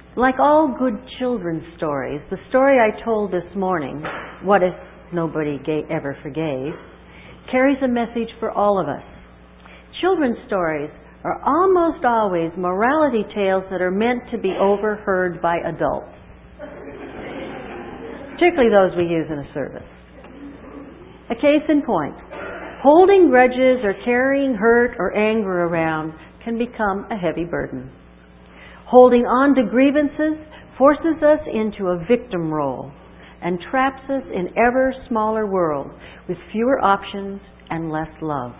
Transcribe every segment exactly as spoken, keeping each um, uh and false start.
Like all good children's stories, the story I told this morning, What If Nobody Ever Forgave, carries a message for all of us. Children's stories are almost always morality tales that are meant to be overheard by adults, particularly those we use in a service. A case in point, holding grudges or carrying hurt or anger around can become a heavy burden. Holding on to grievances forces us into a victim role and traps us in an ever smaller world with fewer options and less love.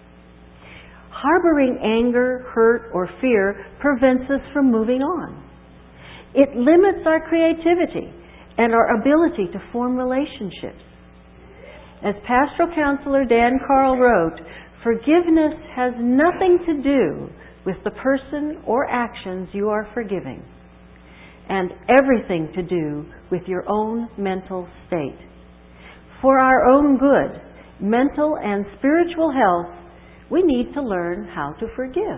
Harboring anger, hurt, or fear prevents us from moving on. It limits our creativity and our ability to form relationships. As pastoral counselor Dan Carl wrote, forgiveness has nothing to do with the person or actions you are forgiving, and everything to do with your own mental state. For our own good, mental and spiritual health, we need to learn how to forgive.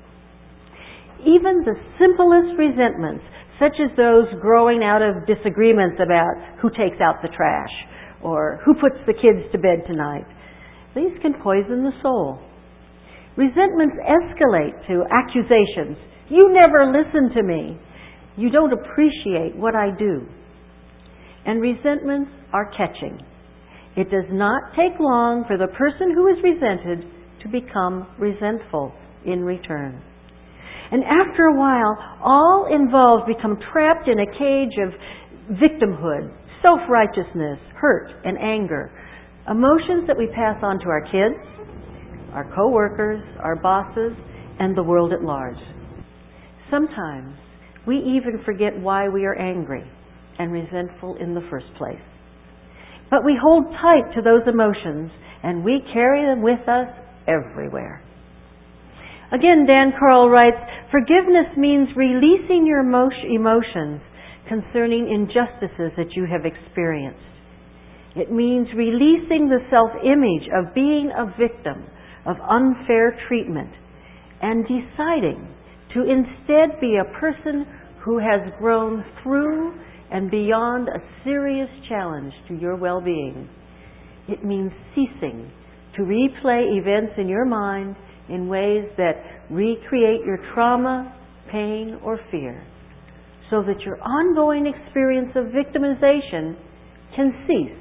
Even the simplest resentments, such as those growing out of disagreements about who takes out the trash or who puts the kids to bed tonight, these can poison the soul. Resentments escalate to accusations. You never listen to me. You don't appreciate what I do. And resentments are catching. It does not take long for the person who is resented to become resentful in return. And after a while, all involved become trapped in a cage of victimhood, self-righteousness, hurt, and anger. Emotions that we pass on to our kids, our co-workers, our bosses, and the world at large. Sometimes we even forget why we are angry and resentful in the first place. But we hold tight to those emotions and we carry them with us everywhere. Again, Dan Carl writes, forgiveness means releasing your emotions concerning injustices that you have experienced. It means releasing the self-image of being a victim of unfair treatment and deciding to instead be a person who has grown through and beyond a serious challenge to your well-being. It means ceasing to replay events in your mind in ways that recreate your trauma, pain, or fear, so that your ongoing experience of victimization can cease.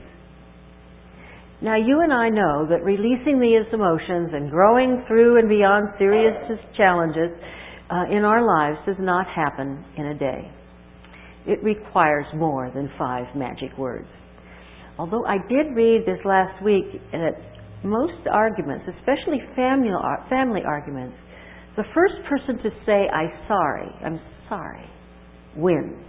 Now, you and I know that releasing these emotions and growing through and beyond serious challenges uh, in our lives does not happen in a day. It requires more than five magic words. Although I did read this last week that most arguments, especially family, family arguments, the first person to say, I'm sorry, I'm sorry, wins.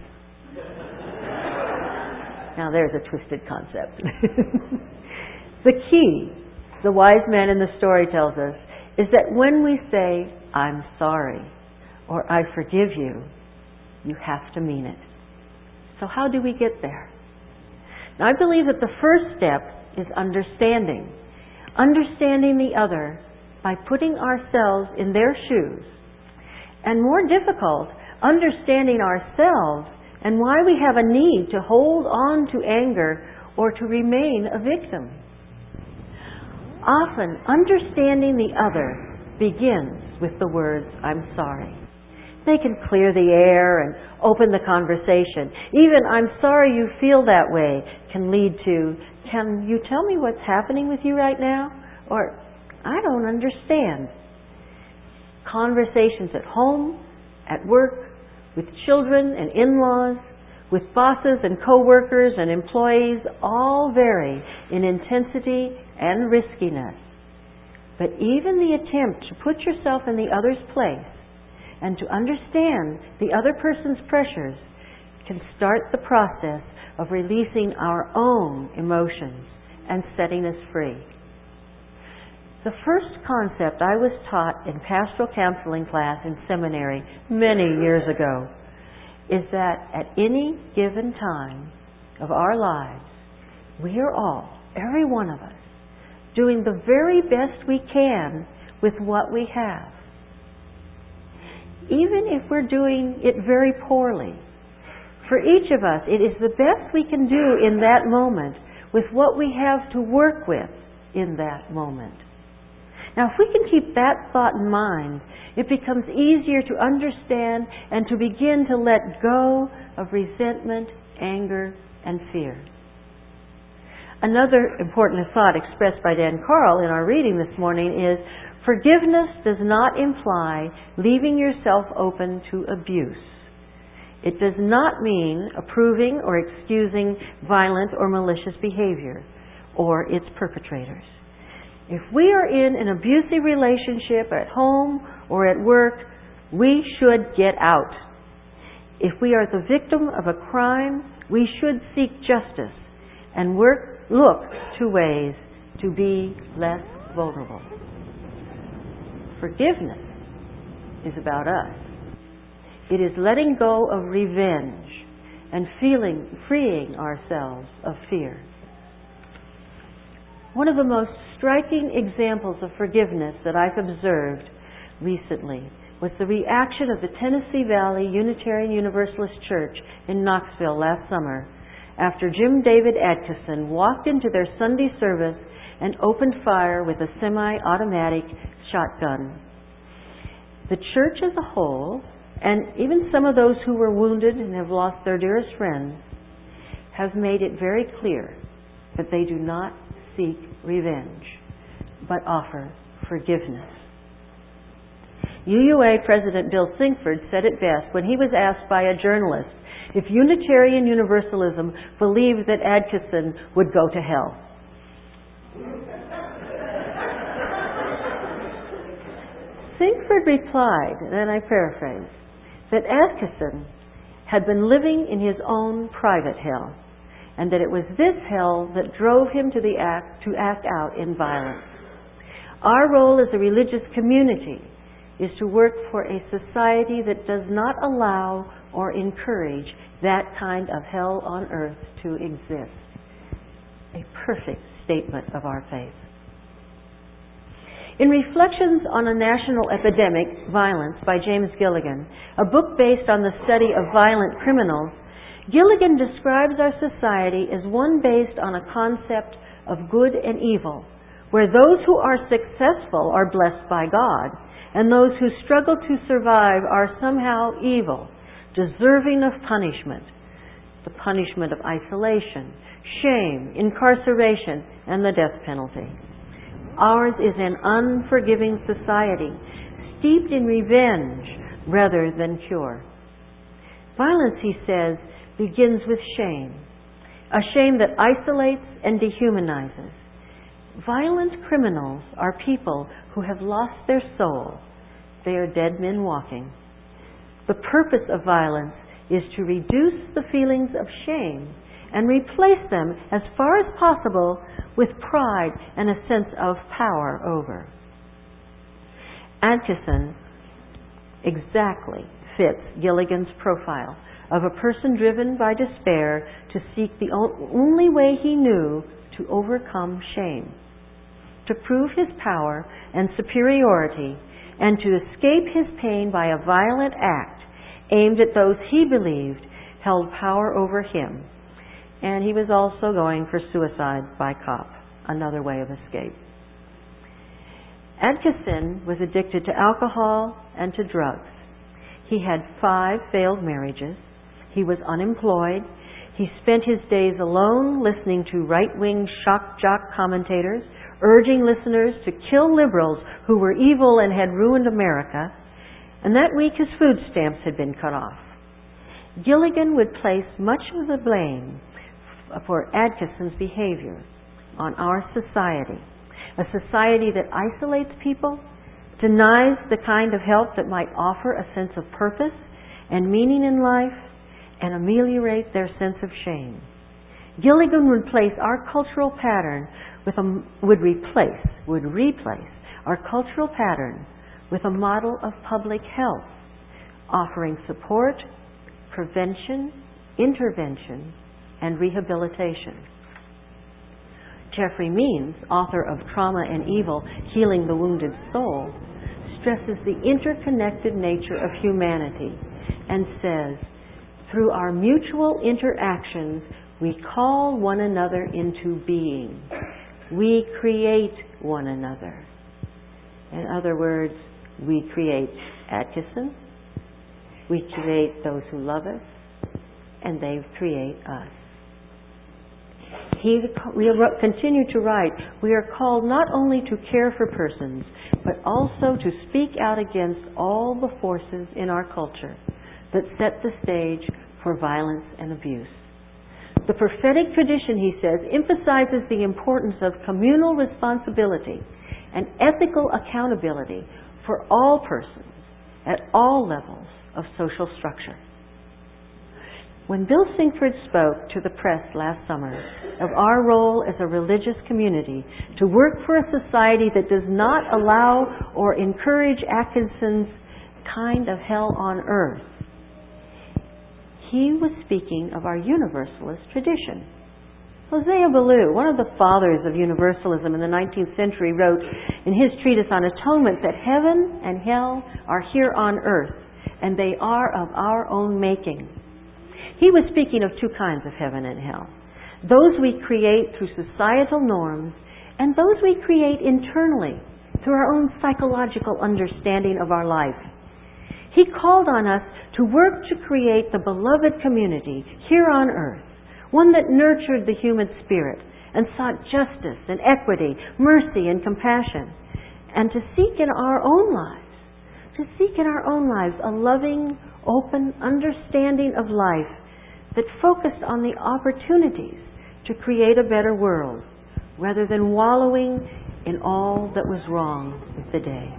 Now there's a twisted concept. The key, the wise man in the story tells us, is that when we say, I'm sorry, or I forgive you, you have to mean it. So how do we get there? Now, I believe that the first step is understanding. Understanding the other by putting ourselves in their shoes. And more difficult, understanding ourselves and why we have a need to hold on to anger or to remain a victim. Often, understanding the other begins with the words, I'm sorry. They can clear the air and open the conversation. Even, I'm sorry you feel that way, can lead to, can you tell me what's happening with you right now? Or, I don't understand. Conversations at home, at work, with children and in-laws, with bosses and co-workers and employees all vary in intensity and riskiness. But even the attempt to put yourself in the other's place and to understand the other person's pressures can start the process of releasing our own emotions and setting us free. The first concept I was taught in pastoral counseling class in seminary many years ago is that at any given time of our lives, we are all, every one of us, doing the very best we can with what we have. Even if we're doing it very poorly For each of us, it is the best we can do in that moment with what we have to work with in that moment. Now, if we can keep that thought in mind, it becomes easier to understand and to begin to let go of resentment, anger, and fear. Another important thought expressed by Dan Carl in our reading this morning is, forgiveness does not imply leaving yourself open to abuse. It does not mean approving or excusing violent or malicious behavior or its perpetrators. If we are in an abusive relationship at home or at work, we should get out. If we are the victim of a crime, we should seek justice and work, look to ways to be less vulnerable. Forgiveness is about us. It is letting go of revenge and feeling, freeing ourselves of fear. One of the most striking examples of forgiveness that I've observed recently was the reaction of the Tennessee Valley Unitarian Universalist Church in Knoxville last summer after Jim David Adkisson walked into their Sunday service and opened fire with a semi-automatic shotgun. The church as a whole, and even some of those who were wounded and have lost their dearest friends, have made it very clear that they do not seek revenge, but offer forgiveness. U U A President Bill Sinkford said it best when he was asked by a journalist if Unitarian Universalism believed that Adkisson would go to hell. Sinkford replied, and I paraphrase, that Adkisson had been living in his own private hell, and that it was this hell that drove him to the act to act out in violence. Our role as a religious community is to work for a society that does not allow or encourage that kind of hell on earth to exist. A perfect statement of our faith. In Reflections on a National Epidemic, Violence by James Gilligan, a book based on the study of violent criminals, Gilligan describes our society as one based on a concept of good and evil, where those who are successful are blessed by God, and those who struggle to survive are somehow evil, deserving of punishment, the punishment of isolation, shame, incarceration, and the death penalty. Ours is an unforgiving society, steeped in revenge rather than cure. Violence, he says, begins with shame, a shame that isolates and dehumanizes. Violent criminals are people who have lost their soul. They are dead men walking. The purpose of violence is to reduce the feelings of shame and replace them as far as possible with pride and a sense of power over. Adkisson exactly fits Gilligan's profile of a person driven by despair to seek the only way he knew to overcome shame, to prove his power and superiority, and to escape his pain by a violent act aimed at those he believed held power over him. And he was also going for suicide by cop, another way of escape. Adkisson was addicted to alcohol and to drugs. He had five failed marriages. He was unemployed. He spent his days alone listening to right-wing shock jock commentators, urging listeners to kill liberals who were evil and had ruined America. And that week his food stamps had been cut off. Gilligan would place much of the blame for Adkisson's behavior on our society, a society that isolates people, denies the kind of help that might offer a sense of purpose and meaning in life, and ameliorate their sense of shame. Gilligan would place our cultural pattern with a, would replace, would replace our cultural pattern with a model of public health, offering support, prevention, intervention, and rehabilitation. Jeffrey Means, author of Trauma and Evil, Healing the Wounded Soul, stresses the interconnected nature of humanity and says, through our mutual interactions, we call one another into being. We create one another. In other words, we create Atkinson, we create those who love us, and they create us. He, we continue to write, we are called not only to care for persons, but also to speak out against all the forces in our culture that set the stage for violence and abuse. The prophetic tradition, he says, emphasizes the importance of communal responsibility and ethical accountability for all persons at all levels of social structure. When Bill Sinkford spoke to the press last summer of our role as a religious community to work for a society that does not allow or encourage Atkinson's kind of hell on earth, he was speaking of our Universalist tradition. Hosea Ballou, one of the fathers of Universalism in the nineteenth century, wrote in his treatise on atonement that heaven and hell are here on earth, and they are of our own making. He was speaking of two kinds of heaven and hell. Those we create through societal norms, and those we create internally through our own psychological understanding of our life. He called on us to work to create the beloved community here on earth, one that nurtured the human spirit and sought justice and equity, mercy and compassion, and to seek in our own lives, to seek in our own lives a loving, open understanding of life that focused on the opportunities to create a better world rather than wallowing in all that was wrong with the day.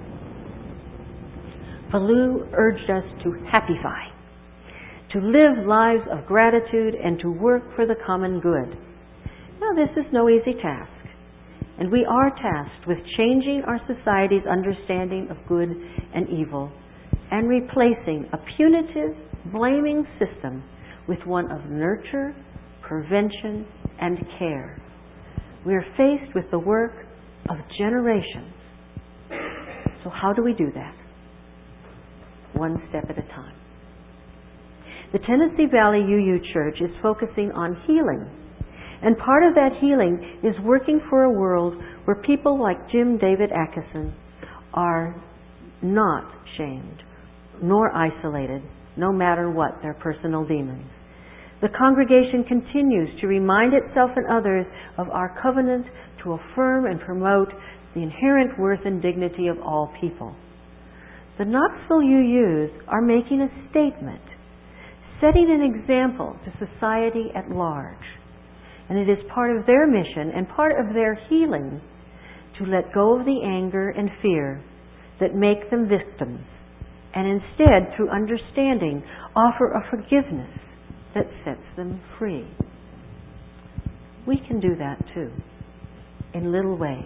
Ballou urged us to happify, to live lives of gratitude and to work for the common good. Now, this is no easy task, and we are tasked with changing our society's understanding of good and evil and replacing a punitive, blaming system with one of nurture, prevention, and care. We are faced with the work of generations. So how do we do that? One step at a time. The Tennessee Valley U U Church is focusing on healing. And part of that healing is working for a world where people like Jim David Atkinson are not shamed nor isolated, no matter what their personal demons. The congregation continues to remind itself and others of our covenant to affirm and promote the inherent worth and dignity of all people. The Knoxville U Us are making a statement, setting an example to society at large. And it is part of their mission and part of their healing to let go of the anger and fear that make them victims, and instead, through understanding, offer a forgiveness that sets them free. We can do that too, in little ways,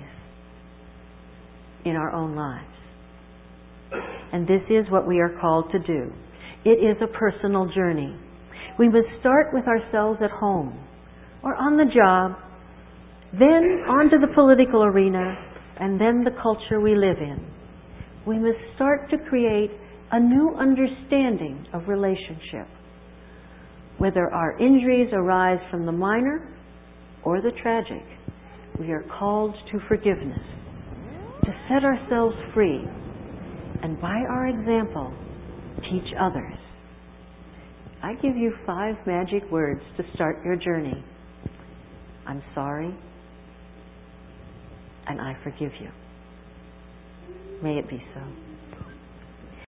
in our own lives. And this is what we are called to do. It is a personal journey. We must start with ourselves at home or on the job, then onto the political arena, and then the culture we live in. We must start to create a new understanding of relationship. Whether our injuries arise from the minor or the tragic, we are called to forgiveness, to set ourselves free, and by our example, teach others. I give you five magic words to start your journey. I'm sorry, and I forgive you. May it be so.